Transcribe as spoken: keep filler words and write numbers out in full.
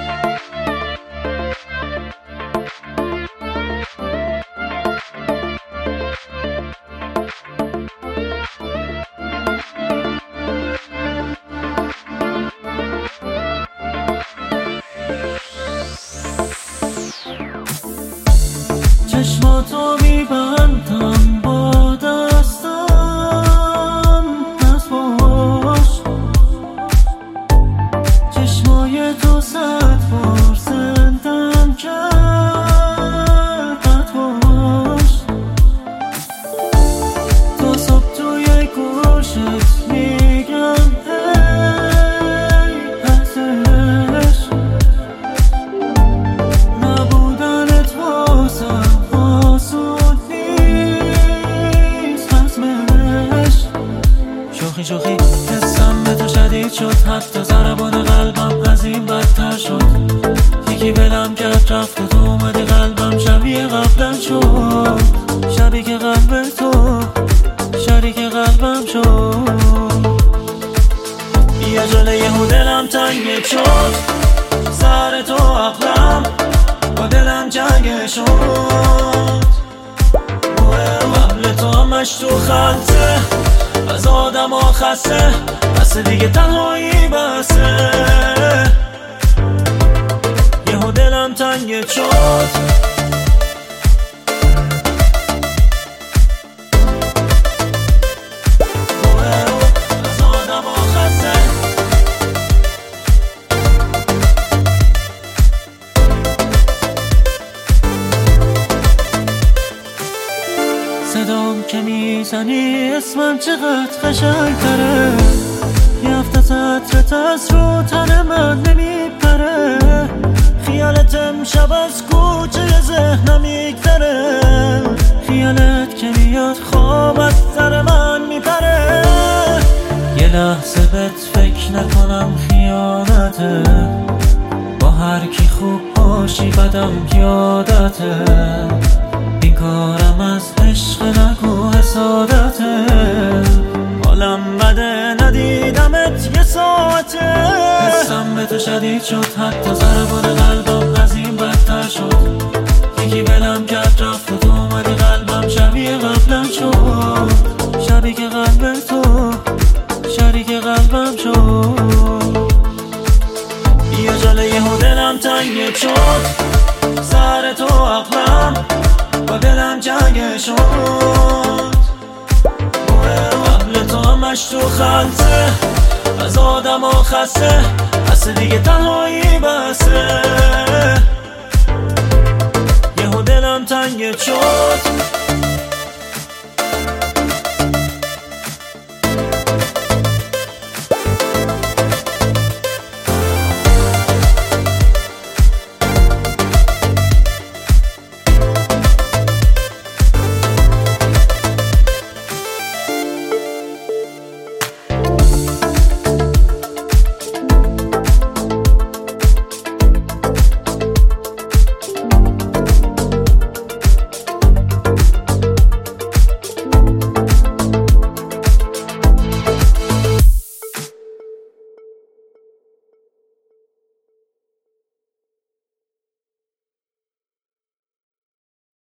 چشماتو میبندم با دستم نتواش، چشمای تو صد بار زندم کرد نتواش. تا صبح توی گوشت میگم هی ازش، نبودنت واسم شوخی شوخی حسم به تو شدید شد، حتی ضربان قلبم از این بدتر شد. یکی بلم کرد رفت و تو اومدی قلبم شبیه قبلم شد، شبیه که قلب تو شریک قلبم شد. یه جله یهو دلم تنگ شد، سر تو عقلم با دلم جنگ شد. قبل تو همش تو خلطه، از آدم ها خسته، بس دیگه تنهایی بسه. یهو دلم تنگ شد، از آدم ها خسته. صدام که میزنی اسمم چقدر قشنگ تره، یه هفته سطرت از رو تن من نمیپره. خیالت امشب از کوچه ذهنم میگذره، خیالت که میاد خواب از سر من میپره. یه لحظه بهت فکر نکنم خیانته، با هر کی خوب باشی بدم یادته. این کارم از عشق نگو حسادته، حالم بده ندیدمت یه ساعته. حسم به تو شدید شد، حتی ضربان قلبم از این بدتر شد. یکی بلم کرد رفت و تو اومدی قلبم شبیه قبلم شد، شبیه که قلب تو شریک قلبم شد. یه جله یهو دلم تنگ شد، سر تو عقلم با دلم جنگ شد. قبل تو همش تو خلطه، از آدم ها خسته، بس دیگه تنهایی بسه. یهو دلم تنگ شد.